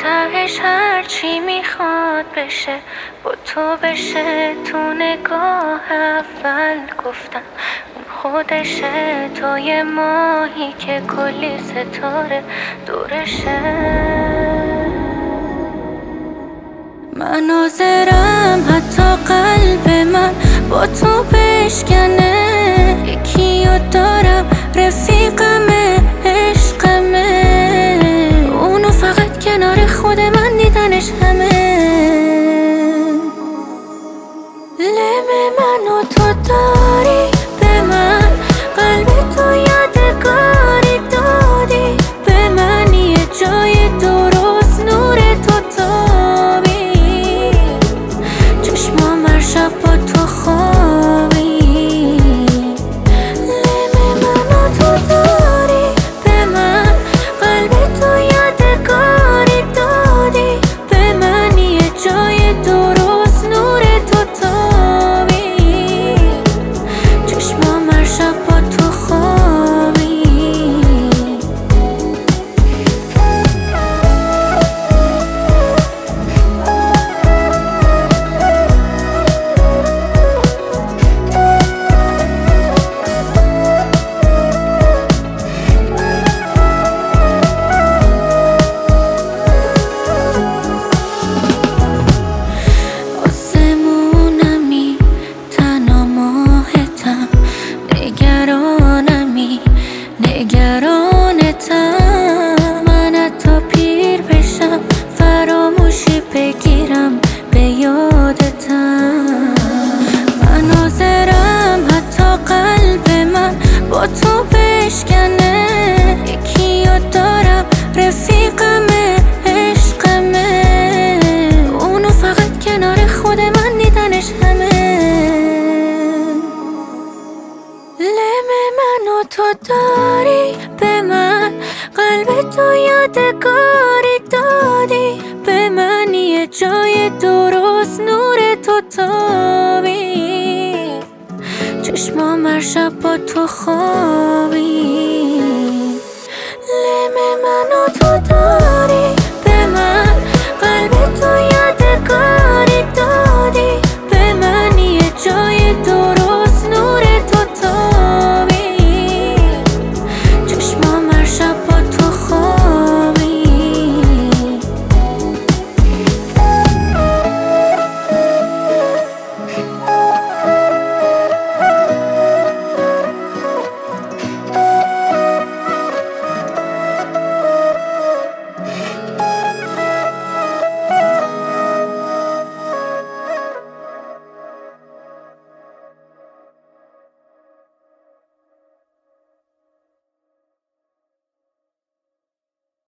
تهش هرچی میخواد بشه با تو بشه. تو نگاه اول گفتم اون خودشه، تو یه ماهی که کلی ستاره دورشه. من حاضرم حتی قلب من با تو بشکنه. یکیو دارم رفیقمه، عشقمه، اونو فقط کنار خود من دیدنش همه. لم منو تو داری به من، قلب تو یادگاری دادی به من، یه جای درست نور تو تابی، چشمام هر شب با تو خوابی. لم منو تو داری به من، قلب تو یادگاری دادی به من، یه جای درست نور تو تابی، چشمام هر شب با تو خوابی. آسمونمی تنها ماهتم، نگرانمی نگرانتم. من حتی پیر بشم فراموشی بگیرم به یادتم. من حاضرم حتی قلب من با تو بشکنه. یکیو دارم رفیقمه، عشقمه، اونو فقط کنار خود من دیدنش همه. لم منو تو داری به من، قلب تو یادگاری دادی به من، یه جای درست نور تو تابی، چشمام هر شب با تو خوابی.